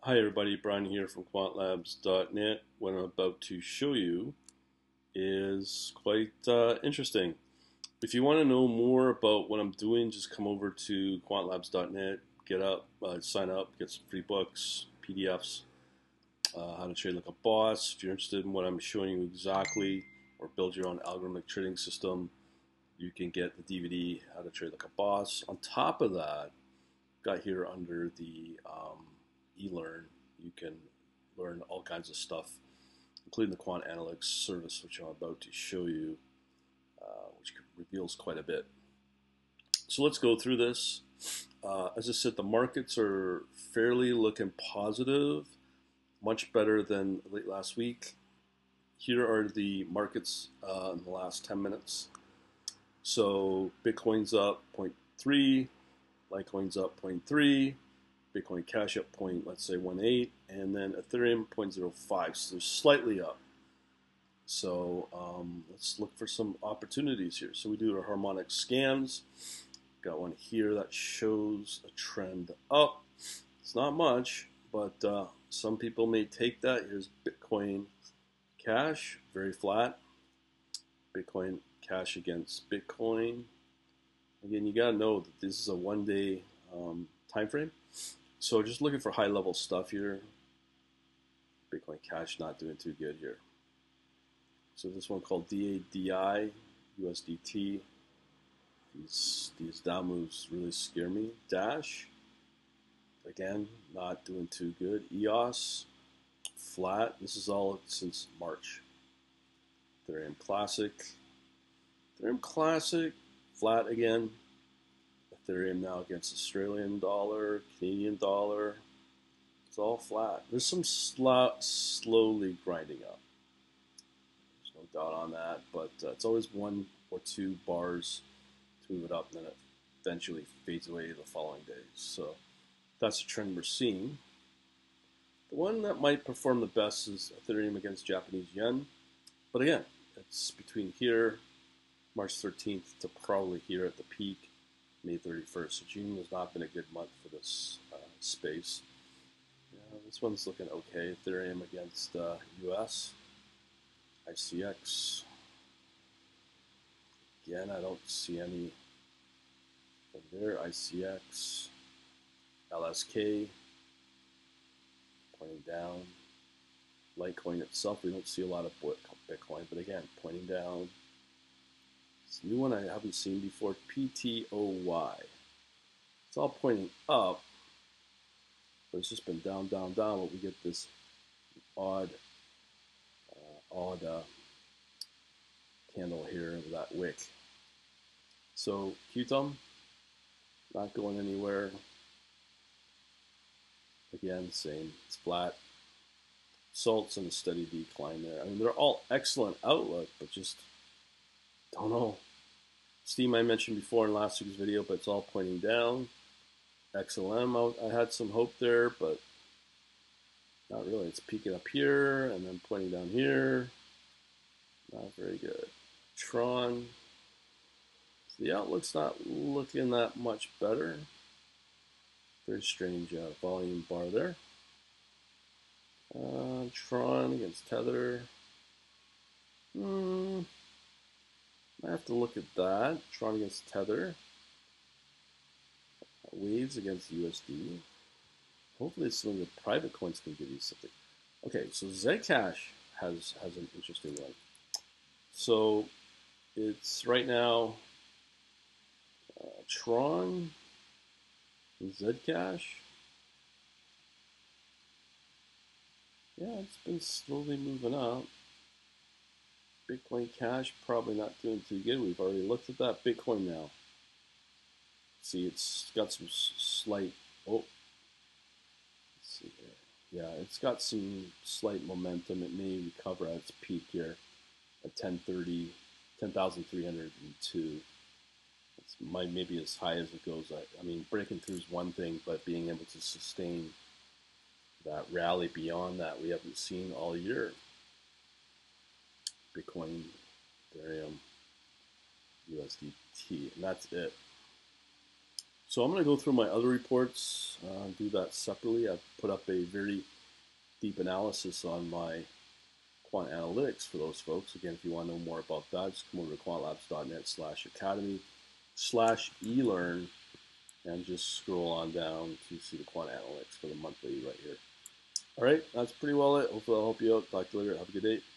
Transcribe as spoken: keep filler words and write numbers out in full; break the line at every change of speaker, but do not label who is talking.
Hi everybody, Brian here from quant labs dot net. What I'm about to show you is quite uh, interesting. If you want to know more about what I'm doing, just come over to quant labs dot net, get up, uh, sign up, get some free books, P D Fs, uh, how to trade like a boss. If you're interested in what I'm showing you exactly, or build your own algorithmic trading system, you can get the D V D, How to Trade Like a Boss. On top of that, got here under the um, eLearn, you can learn all kinds of stuff, including the quant analytics service, which I'm about to show you, uh, which reveals quite a bit. So let's go through this. Uh, as I said, the markets are fairly looking positive, much better than late last week. Here are the markets uh, in the last ten minutes. So Bitcoin's up zero point three, Litecoin's up zero point three, Bitcoin Cash up point, let's say one eight, and then Ethereum zero point zero five, so they're slightly up. So um, let's look for some opportunities here. So we do our harmonic scans. Got one here that shows a trend up. It's not much, but uh, some people may take that. Here's Bitcoin Cash, very flat. Bitcoin Cash against Bitcoin. Again, you gotta know that this is a one-day um, time frame. So just looking for high-level stuff here. Bitcoin Cash not doing too good here. So this one called D A D I, U S D T. These these down moves really scare me. Dash, again, not doing too good. E O S, flat. This is all since March. Ethereum Classic. Ethereum Classic, flat again. Ethereum now against Australian dollar, Canadian dollar. It's all flat. There's some sl slowly grinding up. There's no doubt on that, but uh, it's always one or two bars to move it up, and then it eventually fades away the following days. So that's the trend we're seeing. The one that might perform the best is Ethereum against Japanese yen. But again, it's between here, March thirteenth, to probably here at the peak, May thirty-first. So June has not been a good month for this uh, space. Yeah, this one's looking okay. Ethereum against uh, U S. I C X. Again, I don't see any from there. I C X. L S K. Pointing down. Litecoin itself, we don't see a lot of Bitcoin, but again, pointing down. It's a new one I haven't seen before, P T O Y. It's all pointing up, but it's just been down, down, down, but we get this odd, uh, odd uh, candle here with that wick. So Q T O M, not going anywhere. Again, same, it's flat. Salt's in a steady decline there. I mean, they're all excellent outlook, but just don't know. Steam I mentioned before in last week's video, but it's all pointing down. X L M, I had some hope there, but not really. It's peaking up here and then pointing down here. Not very good. Tron, so the outlook's not looking that much better. Very strange uh, volume bar there. Uh, Tron against Tether. Hmm. I have to look at that. Tron against Tether. Waves against U S D. Hopefully some of the private coins can give you something. Okay, so Zcash has has an interesting one. So it's right now uh, Tron and Zcash. Yeah, it's been slowly moving up. Bitcoin Cash probably not doing too good. We've already looked at that. Bitcoin now. See, it's got some slight, oh, let's see here. Yeah, it's got some slight momentum. It may recover at its peak here at ten thirty, ten thousand three hundred two. It's might maybe as high as it goes. I, I mean, breaking through is one thing, but being able to sustain that rally beyond that, we haven't seen all year. Bitcoin, Ethereum, U S D T, and that's it. So I'm going to go through my other reports, uh, do that separately. I've put up a very deep analysis on my quant analytics for those folks. Again, if you want to know more about that, just come over to quantlabs.net slash academy slash elearn and just scroll on down to see the quant analytics for the monthly right here. All right, that's pretty well it. Hopefully I'll help you out. Talk to you later. Have a good day.